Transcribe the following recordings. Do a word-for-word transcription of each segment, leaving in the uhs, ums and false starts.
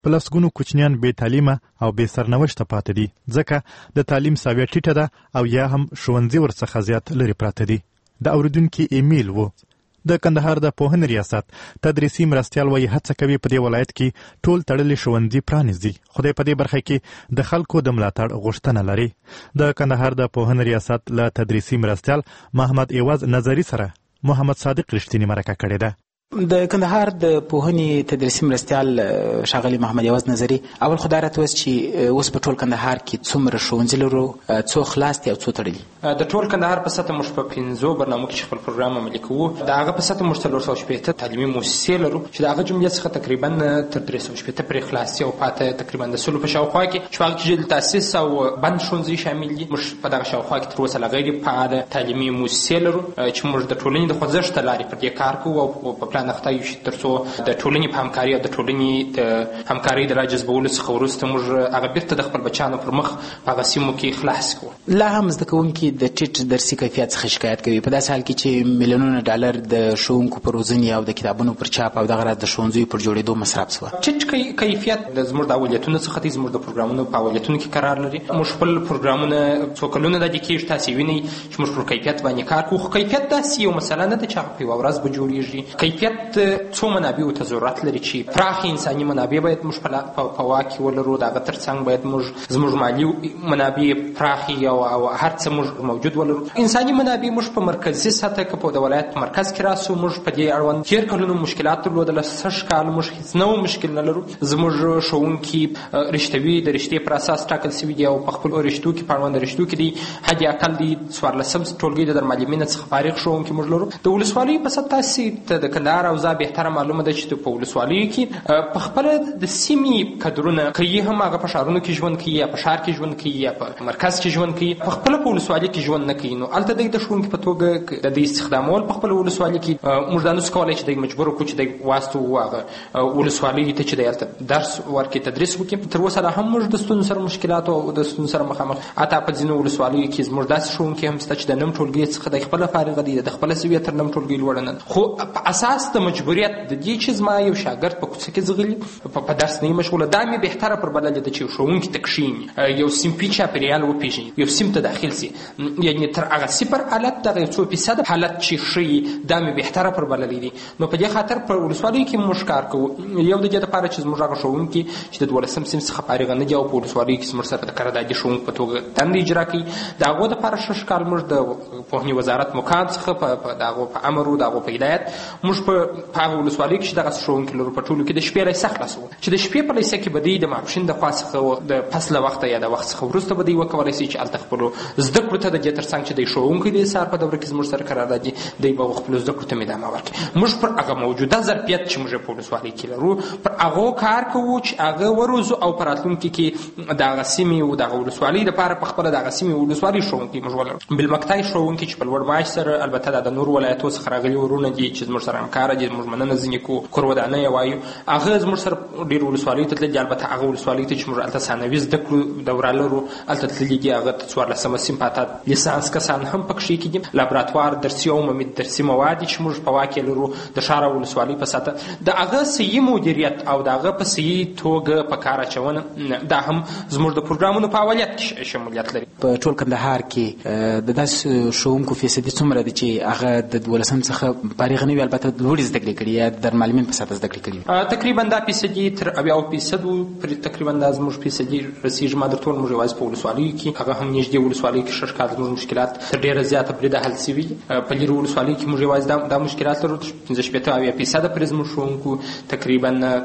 په لسګونو کوچنیان بې تعلیمه او بې سرنوشته پاتې دي، ځکه د تعلیم ساویه ټیټه ده او یا هم ښوونځي ورڅخه زیات لرې پراته دي. د اورېدونکي ایمیل و. د کندهار د پوهنې ریاست تدریسي مرستیال وایي هڅه کوي په دې ولایت کې ټول تړلي ښوونځي پرانیزي، خو په دې برخه کې د خلکو د ملاتړ غوښتنه لري. د کندهار د پوهنې ریاست له تدریسي مرستیال محمد ایواز نظري سره محمد صادق رښتینی مرکه کړې ده. د کندهار د پوهنې تدریسي مرستیال ښاغلي محمد یواز نظري، اول خو دا راته ووایاست چې اوس په ټول کندهار کې څومره ښوونځي لرو، څو خلاص دي او څو تړلي؟ د ټول کندهار په سطح موږ په پنځو برنامو کې خپل پروګرام عملي کوو. د هغه په سطح موږ څلور سوه شپېته تعلیمي مؤسسې لرو چې د هغه جملې څخه تقریبا تر درې سوه شپېته پرې خلاص دي او پاته تقریبا د سلو په شاوخوا کې چې په هغه کې جدي تاسیس او بند ښوونځي شامل دي. موږ په دغه شاوخوا کې تر اوسه لا غیر فعاله تعلیمي مؤسسې لرو چې موږ د ټولنې د خوځښت له لارې پر دې کار کوو او په پلان اخته یو چې تر څو د ټولنې په همکاري او د ټولنې د همکارۍ د راجذبولو څخه وروسته موږ هغه بیرته د خپل بچیانو پر مخ په هغه سیمو کې خلاص کړو. لا هم زده کوونکي د ټیټ درسي کیفیت څخه شکایت کوي، په داسې حال کې چې میلیونونه ډالر د ښوونکو پر روزنې او د کتابونو پر چاپ او دغه راز د ښوونځیو پر جوړېدو مصرف شوه. ټیټ کیفیت زموږ د اولویتونو څخه دی، زموږ د پروګرامونو په اولویتونو کې قرار لري. موږ خپل پروګرامونه څو کلونه د دې کېږي تاسې وینئ چې موږ پر کیفیت باندې کار کوو، خو کیفیت داسې یو مسله نه ده چې هغه په یوه ورځ به جوړېږي. کیفیت څو منابعو ته ضرورت لري چې پراخې انساني منابع باید موږ په واک کې ولرو، د هغه تر څنګ باید موږ زموږ مالي منابع پراخې او هر څه موږ موجود ولرو. انساني منابع موږ په مرکزي سطح کې په د ولایت په مرکز کې راسو. موږ په دې اړوند تېر کلونو مشکلات درلودل، سږ کال موږ هېڅ نوی مشکل نه لرو. زموږ ښوونکي رښتوي د رښتې پر اساس ټاکل شوي دي او په خپلو رشتو کې په اړوند رشتو کې دي حد اقل دي څوارلسم ټولګي د درمعلمینه څخه فارغ ښوونکي موږ لرو. د ولسوالیو په سطح تاسې ته د کندهار اوضاع بهتره معلومه ده چې په ولسوالیو کې په خپله د سیمې کدرونه کوي، هم هغه په ښارونو کې ژوند کوي یا په ښار کې ژوند کوي یا په مرکز کې ژوند کوي، په خپله په ولسوالي کې ژوند نه کوي. نو هلته دوی د ښوونکي په توګه د دوی استخدامول په خپله ولسوالي کې موږ دا نسو کولی چې دوی مجبور کړو چې دوی واستو هغه ولسوالیو ته چې دی هلته درس ورکړي، تدریس وکړي. تر اوسه لا هم موږ د ستونزو سره مشکلاتو او د ستونزو سره مخامخ. حتی په ځینو ولسوالیو کې زموږ داسې ښوونکي هم شته چې د نیم ټولګي څخه دی خپله فارغه دی، د خپله سویه تر نیم ټولګي لوړه نه ده. خو په اساس د مجبوریت د دې چې زما یو شاګرد په کوڅه کې ځغلي په درس نه مشغوله، دا مې بهتره پر بللې ده چې ښوونکي ته کښېني، یو صنفي چاپېریال وپېژني، یو صنف ته داخل سي، یعنې تر هغه صفر حالت دغه یو څو فیصده حالت چې ښیي دا مې بهتره پر بللې دي. نو په دې خاطر په ولسوالیو کې موږ کار کوو، یو د دې دپاره چې زموږ هغه ښوونکي چې د دولسم صنف څخه فارغه نه دي او په ولسوالیو کې زموږ سره د قراردادي ښوونکو په توګه دندې اجرا کوي، د هغو دپاره شش کال موږ د پوهنې وزارت مقام څخه په د هغو په امر و د هغو په هدایت موږ په هغه ولسوالیو کې چې دغسې ښوونکي لرو په ټولو کې د شپې لیسه خلاصوو، چې د شپې په لیسه کې به دوی د ماپښین د خوا څخه د پس له وخته یا د وخت څخه وروسته به دوی وکولی شي چې هلته خپلو زده کړو ته د دې تر څنګ چې دوی ښوونکی دی سهار په دوره کې زموږ سره قراردادي دوی به خپلو زده کړو ته ادامه ورکړي. موږ پر هغه موجوده ظرفیت چې موږ په ولسوالۍ کې لرو پر هغو کار کوو چې هغه وروزو او په راتلونکي کې د هغه سیمې او د هغه ولسوالۍ دپاره په خپله د هغه سیمې ولسوالۍ ښوونکي موږ ولرو. بالمقطع ښوونکي چې په لوړ معاش سره البته دا د نورو ولایتو څخه راغلي ورونه دي چې زموږ سره همکاره دي، موږ مننه ځینې کوو، کور ودانۍ یې وایو، هغه زموږ سره ډېرو ولسوالیو ته تللي دي. البته هغه ولسوالیو ته چې موږ هلته ثانوي زده کړو دوره لرو هلته تللي دي، هغه څوارلسمه صنف حتی لیسانس کسان هم پکښې کې دي. لابراتوار درسي او عمومي درسي مواد چې موږ په واک کې لرو د ښار او ولسوالۍ په سطح د هغه صحیح مدیریت او د هغه په صحیح توګه په کار اچونه دا هم زموږ د پروګرامونو په اولویت کې شمولیت لري. په ټول کندهار کې د داسې ښوونکو فیصدي څومره ده چې هغه د دولسم څخه فارغ نه وي، البته لوړې زده کړې کړي یا د معلمین په سطح زده کړې کړي؟ تقریبا دا فیصدي تر اویاو فیصدو پورې تقریبا دا زموږ فیصدي رسېږي. ما درته وویل موږ یوازې په ولسوالیو کې هغه هم نږدې ولسوالیو کې شش کال زموږ مشکلات تر ډېره زیاته پرې د حل سوي. په لیرو ولسوالیو کې موږ یوازې دا مشکلات لرو پنځه شپېته اویا فیصده پرې زموږ ښوونکو تقریبا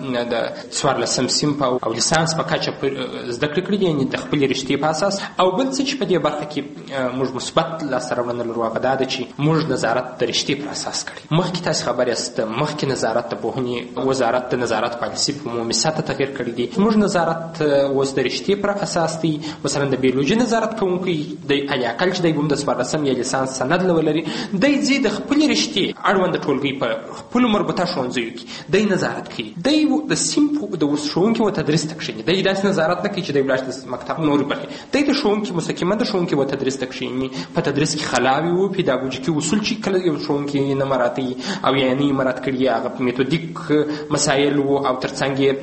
د څوارلسم صنف او لیسانس په کچه زده کړې کړي دي، یعنې د خپلې رشتې په اساس. او بل څه چې په دې برخه کې موږ مثبت لاسته راوړنه لرو هغه دا ده چې موږ نظارت د رشتې پر اساس کړی. مخکې تاسې خبر یاست مخکې نظارت د پوهنې وزارت د نظارت پالیسي په عمومي سطح تغیر کړی دی. موږ نظارت اوس د رشتې پر اساس دی. مثلا د بیولوژي نظارت کوونکی د علیاقل چې دی هم د څوارلسم یا لیسانس سند ولري، دی ځي د خپلې رشتې اړوند ټولګۍ په خپلو مربوطه ښوونځیو کې دی نظارت کوي. دی د صنف د ښوونکي و تدریس ته کښېني، دی داسې نظارت نه کوي چې دی ولاړ د مکتب نورې برخې، دی د ښوونکي مستقیمه د ښوونکي و تدریس ته کښېني په تدریس کې خلاوې وو پیداګوژیکي اصول چې کله یو ښوونکي نه مراعتوي او یا نه یې مراعت کړي هغه میتودیک مسایل وو او تر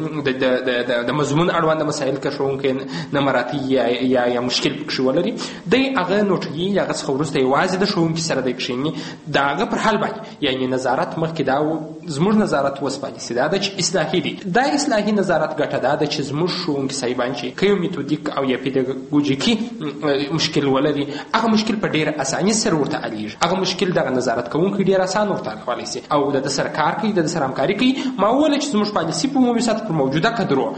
څنګ د مضمون اړوند مسایل که ښوونکی نه مراعتوي یا یا مشکل پکښې ولري دی هغه نوټوي هغه څخه وروسته یوازې د ښوونکي سره دی کښېني د هغه پر حال باندې یعنې نظارت مخکې دا و زموږ نظارت اوس پالیسي دا ده چې اصلاحي دی دا اصلاحي نظارت ګټه دا ده چې زموږ ښوونکي صاحبان چې که یو میتودیک او یا پیداګوژیکي مشکل ولري هغه مشکل په ډېره اساني سره ورته حلیږي هغه مشکل دغه نظارت کوونکی ډېر اسان ورته حل کولی شي او د ده سره کار کوي د ده سره همکاري کوي ما وویله چې زموږ پالیسي په عمومي سطح پر موجوده کدرو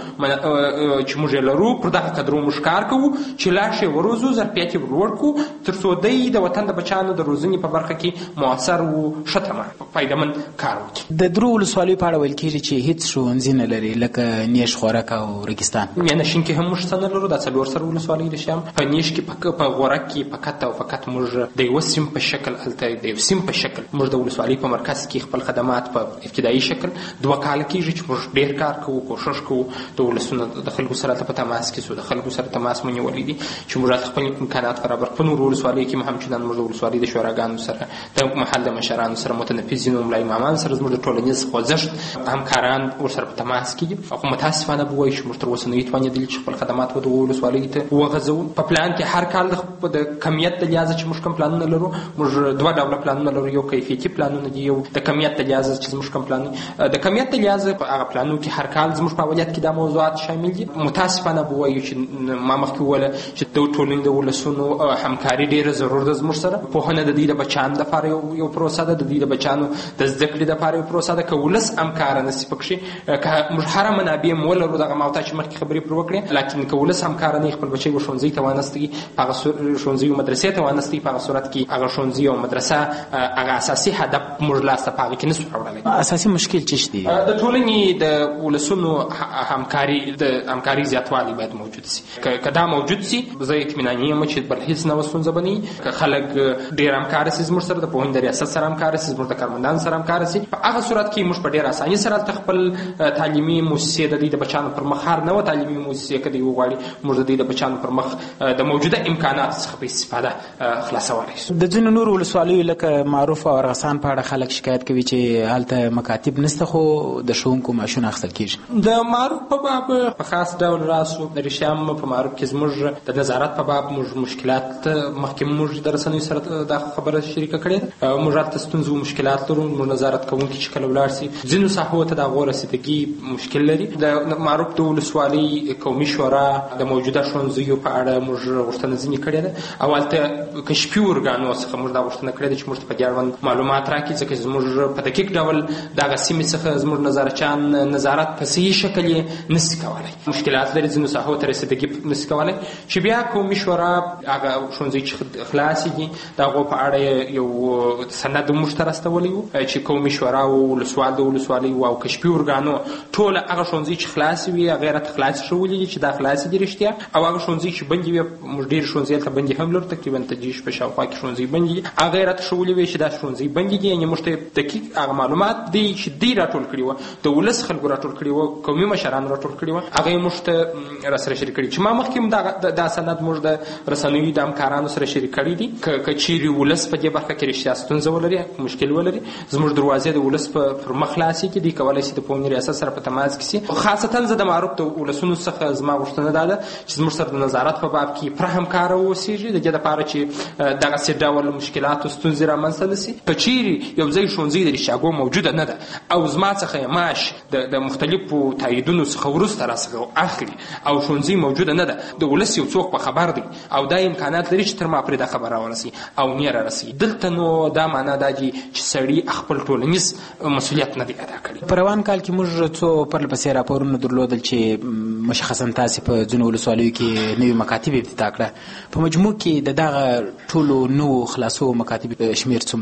چې موږ یې لرو پر دغه کدرو موږ کار کوو چې لاش یې وروزو ظرفیت یې ورلوړ کړو تر څو دی د وطن د بچیانو د روزنې په برخه کې مؤثر و ښه تمه فایدهمند کار وکړي. د درو ولسوالیو په اړه ویل کېږي چې هېڅ ښوونځي نه لري لکه نیش خورک او ریګستان. میانشین کې هم موږ څه نه لرو دا څلور سر ولسوالۍ د شام په نیش کې په غورک کې فقط او فقط موږ د یوه سیم په شکل هلته د یو سیم په شکل موږ د ولسوالۍ په مرکز کې خپل خدمات په ابتدایي شکل دوه کاله کېږي چې موږ ډېر کار کوو کوښښ کوو د ولسونو د خلکو سره په تماس کې سو د خلکو سره تماس مو نیولی دي چې موږ خپل امکانات برابر په نورو ولسوالیو کې هم همچنان موږ د ولسوالۍ د شوراګانو سره د محل د مشرانو سره متنفذینو ملا امامان سره زموږ د ټولنیز خوځښت همکاران ورسره په تماس کې دي خو متاسفانه به وایي چې موږ تر اوسه نه یو توانېدلي چې خپل خدمات دغو ولسوالیو ته وغځوو. په پلان کې هر کال د کمیت د لحاظه چې موږ کوم پلانونه لرو موږ دوه ډوله پلانونه لرو یو کیفیتي پلانونه دي یو د کمیت د لحاظه چې زموږ کوم پلان د کمیت د لحاظه په هغه پلانونو کې هر کال زموږ په فعالیت کې دا موضوعات شامل دي. متاسفانه به وایو چې ما مخکې وویله چې د ټولنې د ولسونو همکاري ډېره ضرور ده زموږ سره. پوهنه د دوی د بچیانو دپاره یو پروسه ده د دوی د بچیانو د زده کړې دپاره یو پروسه ده که ولس همکاره نه شي پکښې که موږ هره منابع م ولرو دغه ما ته چې مخکې خبرې پر وکړې لیکن که ولس همکاره نه خپل بچی به ښوونځي ته وانستوي په هغه ښوونځي او مدرسې ته وانستوي په هغه صورت کې هغه ښوونځي او مدرسه هغه اساسي هدف موږ لاسته په هغه کې نه شو راوړلی. اساسي مشکل څه دي؟ د ټولنې د ولسونو همکاري د همکاري زیاتوالی باید موجود شي. که دا موجود شي زه اطمیناني یم چې بل هېڅ نه ستونزه به نه وي. که خلک ډېر همکاره شي زموږ سره د پوهنې د ریاست سره همکاره شي زموږ د کارمندانو سره همکاره شي په هغه صورت کې موږ په ډېر اساني سره هلته خپل تعلیمي مؤسسې د دوی د بچیانو پر مخ هر نوه تعلیمي مؤسسې که دوی وغواړي موږ د دوی د بچیانو پر مخ د موجوده امکاناتو څخه په استفاده خلاصولی شو. د ځینو نورو ولسوالیو لکه معروف او ارغسان په اړه خلک شکایت کوي چې هلته مکاتب نشته خو د ښوونکو معاشونه اخیستل کېږي. د معروف په باب په خاص ډول راسو د ریشام په معروف کې زموږ د نظارت په باب موږ مشکلات مخکې موږ د رسنیو سره دا خبره شریکه کړې ده. موږ هلته ستونزې او مشکلات لرو. موږ نظارت کوونکي چې کله ولاړ شي ځینو ساحو ته د هغو رسېدګي مشکل لري. د معروف د ولسوالۍ قومي شورا د موجوده ښوونځیو په اړه موږ غوښتنه ځینې کړې ده او هلته کشفي ارګانو څخه موږ دا غوښتنه کړې ده چې موږ ته په دې اړوند معلومات راکړي ځکه چې زموږ په دقیق ډول دغه سیمې څخه زموږ نظارچیان نظارت په صحیح شکل یې نشي کولی. مشکلات لري ځینو ساحو ته رسېدګي نشي کولی چې بیا قومي شورا هغه ښوونځي چې خلاصې دي د هغو په اړه یو سند موږ ته راستولی و چې قومي شورا او ولسوال د ولسوالۍ او کشفي ارګانو ټوله هغه ښوونځي چې خلاصې وي هغې راته خلاصې ښولي دي چې دا خلاصې دي رښتیا او هغه ښوونځي چې بندې وي موږ ډېر ښوونځي هلته بندې هم لرو تقریبا تجیش په شاوخوا کې ښوونځي بندې دي هغې راته ښولي وي چې دا ښوونځي بندې دي یعنې موږ ته دقیق هغه معلومات دی چې دوی راټول کړي وه د ولس خلکو راټول کړي وه قومي مشرانو راټول کړي وه هغه یې موږ ته راسره شریک کړي چې ما مخکې هم دا سند موږ د رسنیو د همکارانو سره شریک کړي دي که چیرې ولس په دې برخه کې رښتیا ستونزه ولري مشکل ولري زموږ دروازې د ولس پر مخ خلاصې کړي دوی کولی شي د پوهنې ریاست سره په تماس کې شي. خاصتا زه د معروف د ولسونو څخه زما غوښتنه دا ده چې زموږ سره د نظارت په باب کې پوره همکاره واوسېږي د دې دپاره چې دغسې ډول مشکلات او ستونزې رامنځته نه شي. که چیرې یو ځای ښوونځی د رښتیاګو موجوده نه ده او زما څخه یې معاش د مختلفو تاییدونو څخه وروسته راڅخه اخلي او ښوونځی موجوده نه ده د ولس یو څوک په خبر دی او دا امکانات لري چې تر ما پرې دا خبر راورسي او نه رارسي دلته نو دا معنا دا دي چې سړي خپل ټولنیز مسؤلیت نه دی ادا کړی. په روان کال کې موږ څو پرله پسې راپورونه درلودل چې مشخصا تاسې په ځینو ولسوالیو کې نوي مکاتب ابتدا کړه. په مجموع کې د دغه ټولو نوو خلاصو مکاتب شمېر څومره و؟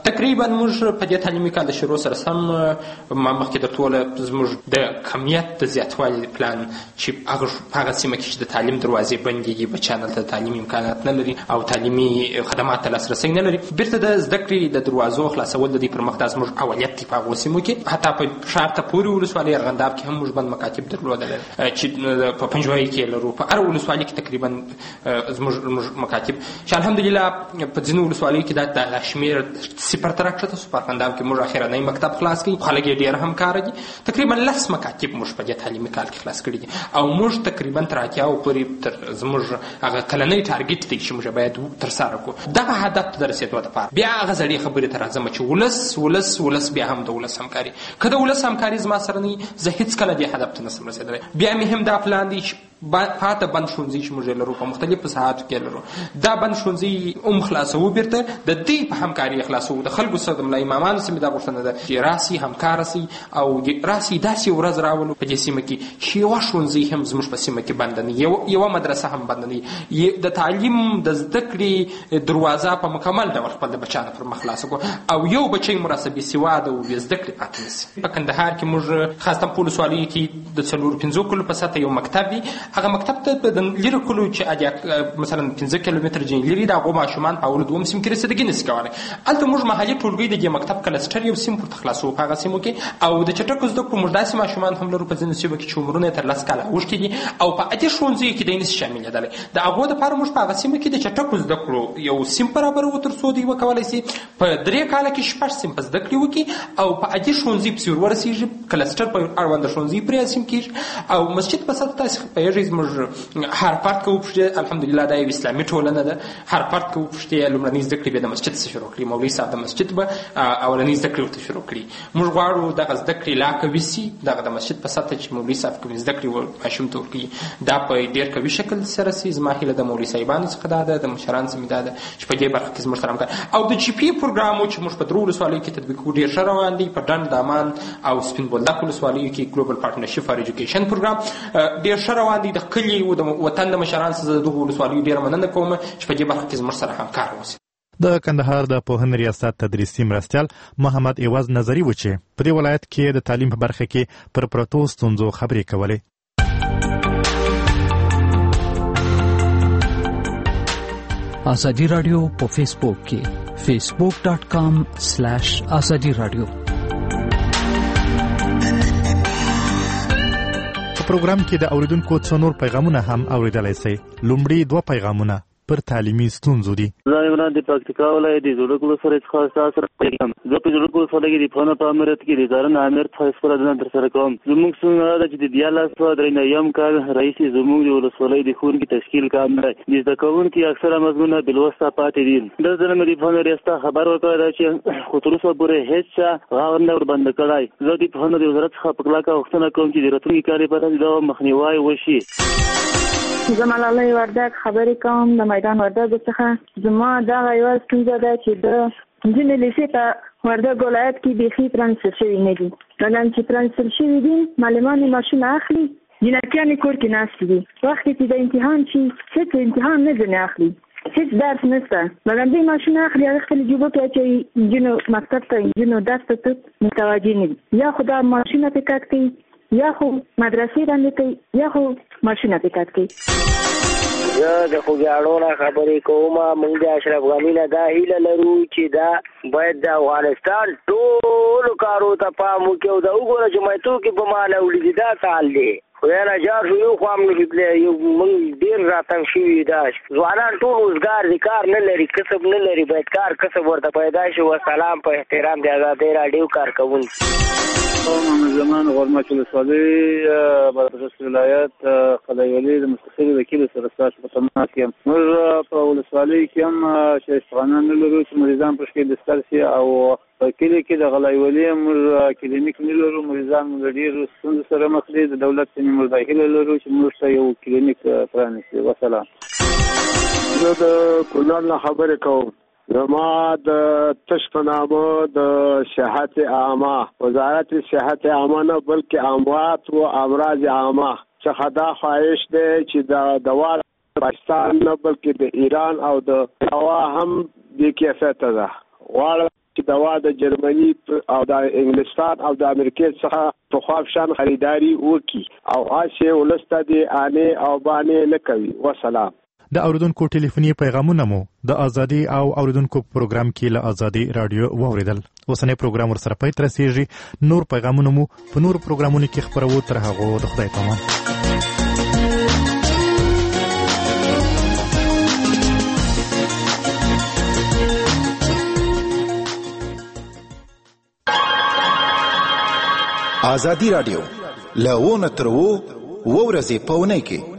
تقریبا موږ په دې تعلیمي کال د شروع سره سم ما مخکې درته وویله زموږ د کمیت د زیاتوالي پلان چې هغه په هغه سیمه کې چې د تعلیم دروازې بندېږي بچیان هلته د تعلیمي امکانات نه لري او تعلیمي خدمات ته لاسرسی نه لري بیرته د زده کړې د دروازو خلاصول د دوی پر مخ دا زموږ اولیت دی په هغو سیمو کې حتی په ښار ته پورې ولسوالۍ ارغنداب کې هم موږ بند مکاتب درلودل چې په پنجوایي کې لرو په هر ولسوالۍ کې تقریبا زموږ مکاتب چې الحمدلله په ځینو ولسوالیو کې دا د شمېر صفر ته راکښته شو. په ارغنداب کې موږ اخرنی مکتب خلاص کړي خلک یې ډېر همکاره دي. تقریبا لس مکاتب موږ په دې تعلیمي کال کې خلاص کړي دي او موږ تقریبا تر اتیاو پورې تر زموږ هغه کلنی ټارګېټ دی چې موږ باید ترسره کړو. دغه هدف ته د رسېدو دپاره بیا هغه زړې خبرې ته راځم چې ولس ولس ولس بیا هم د ولس همکاري که د ولس همکاري زما سره نه وي زه هېڅکله دې هدف ته نسم رسېدلی. بیا مې هم دا پلان دی چې پاته بند ښوونځي چې موږ لرو په مختلفو ساحاتو کې لرو دا بند ښوونځي هم خلاصوو بیرته د دوی په همکاري خلاصوو. د خلکو سره د ملا امامانو سره مې دا غوښتنه ده چې راسي همکاره سي او راسي داسې ورځ راولو په دې سیمه کې چې یوه ښوونځي هم زموږ په سیمه کې بنده نه وي یوه مدرسه هم بنده نه وي د تعلیم د زده کړې دروازه په مکمل ډول خپل د بچیانو پر مخ خلاصه کړو او یو بچی مو راسه بېسواده او بې زده کړې پاتې نه سي. په کندهار کې موږ خاصتاً په ولسوالیو کې د څلورو پنځو کلو په سطحه یو مکتب دی. هغه مکتب ته د لرې کلو چې مثلا پنځه کیلومتر ځینې لرې د هغو ماشومان په اول دوم سیم کې رسېدګي نسي کولی. هلته موږ محلي ټولګۍ د دې مکتب کلسټر یو سیم پورته خلاصوو په هغه سیمو کې او د چټکو زده کړو موږ داسې ماشومان هم لرو په ځینو سیمو کې چې عمرونه یې تر لس کاله اوښتي دي او په اتې ښوونځیو کې دی نسي شاملېدلی. د هغو دپاره موږ په هغه سیمو کې د چټکو زده کړو یو سیم برابروو تر څو دوی وکولی سي په درې کاله کې شپږ سیم په زده کړې وکړي او په اتې ښوونځي پسې ور ورسېږي. کلسټر په اړونده ښوونځي پرې سیم کېږي او مسجد په سطحه تاسې پوهېږئ زموږ هارپارت که وپوښتې الحمدلله دا یو اسلامي ټولنه ده. هارپارت که وپوښتې لومړنۍ زده کړې بیا د مسجد څخه شروع کړي. مولوي صاحب د مسجد به اولنۍ زده کړې ورته شروع کړي. موږ غواړو دغه زده کړې لا قوي سي دغه د مسجد په سطحه چې مولوي صاحب کومې زده کړې ماشوم ته ورکوي دا په ډېر قوي شکل سره سي. زما هیله د مولوي صاحبانو څخه دا ده د مشرانو څخه دا ده چې په دې برخه کې زموږ سره همکار او د جي پي پروګرام چې موږ په درو ولسوالیو کې تطبیق کوو ډېر ښه روان دی. په ډنډ دامان او سپین بولدک ولسوالیو کې ګلوبل پارټنرشپ فار ایجوکیشن پروګرام ډېر ښه روان دی. د کلي او د وطن د مشرانو څخه د دغو ولسوالیو ډېره مننه کوم چې په دې برخه کې زموږ سره همکار اوسي. د کندهار د پوهنې ریاست تدریسي مرستیال محمد ایواز نظري و چې په دې ولایت کې د تعلیم په برخه کې پر پرتو ستونزو خبرې کولې. ازادي رادیو په فیسبوک کې فیسبوک ډاٹ کام سلیش ازادي رادیو. په پروګرام کې د اوریدونکو څو نور پیغامونه هم اوریدلای شئ. لومړی دوه پیغامونه پر تعلیمي ستونزو دي. زه عمران د پکتیکا ولایت د زړګلو سره خاص سره پیغام زه په زړګلو سره کې د فن په امارت کې د ادارې امیر فیصل فرزند تر سره کوم. زموږ څنګه د چې د دیالاس په درې نه یم کال رئیس زموږ د ولسوالۍ د خون کې تشکیل کام دی. د ځکهون کې اکثره مضمونه بلوسته پاتې دي. د ځنه مې د فن ریاسته خبر ورکړه چې خطر سره پورې هیڅ غاور نه ور بند کړای. زه د فن د وزارت څخه په کلاکه وختونه کوم چې د راتلونکي کال لپاره د مخنیوي وشي. زه ملالۍ وردګ خبرې کوم د میدان وردګ څخه. زما دغه یوه ستونزه ده چې د ځینې لیسې په وردګ ولایت کې بیخي ترانسفر شوي نه دي. مثلا چې ترانسفر شوي دي معلمان یې ماشونه اخلي جینکیان یې کور کې ناست دي. وخت چې د امتحان شي هېڅ امتحان نه ځنې اخلي هېڅ درس نشته. مثلا دوی ماشونه اخلي هغه خپلې جوبو کې اچوي نجونو مکتب ته نجونو درس ته متوجه نه دي. یا خو دا ماشونه پې کټ کوي یا خو مدرسې باندې کوي یا خو ماشونه پې کټ کوي. زه د خوږیاڼو نه خبرې کوم. موږ د اشرف غني نه دا هیله لرو چې دا باید د افغانستان ټولو کارو ته پام وکړي او دا وګوره چې مایتو کې په ماله ولیدي دا حال دی. خدای نجار شو یو خو هم نشي تللی یو موږ ډېر راتنګ شوي دا ځوانان ټول اوزګار دي کار نه لري کسب نه لري باید کار کسب ورته پیدا شي. وسلام په احترام د ازادۍ راډیو کارکوونکي. محمد زمان غورمچ ولسوالۍ بادغیس ولایت قلعه ولي د مستقل وکیل سره ستاسو په تماس یم. موږ په ولسوالۍ کې هم چې اشتغالان نه لرو چې مریضان په شکل بستر شي او په کلي کې د قلعه ولي موږ کلینیک نه لرو. مریضان موږ ډېرو ستونزو سره مخ دي. د دولت څخه موږ دا هیله لرو چې موږ ته یو کلینیک پرانیسي. وسلام. زه د کونړ نه خبرې کوم. زما د تش په نامه د صحت عامه وزارت صحت عامه نه بلکې اموات و امراض عامه څخه دا خواهش دی چې د دوا پاکستان نه بلکې د ایران او د دوا هم بې کیفیته ده. غواړم چې دوا د جرمني او د انګلستان او د امریکا څخه په خوافشان خریداري وکي او آشه ولسته دي انې او باندې نه کوي. والسلام. د اوریدونکو ټلیفوني پیغامونه مو د ازادي او اوریدونکو پروګرام کې له ازادي رادیو واوریدل. اوسنی پروګرام ورسره پای تر رسیږي. نور پیغامونه مو په نور پروګرامونو کې خبرو. تر هغه د خدای پامان. ازادي رادیو له ونه تر وو ورځې په ونه کې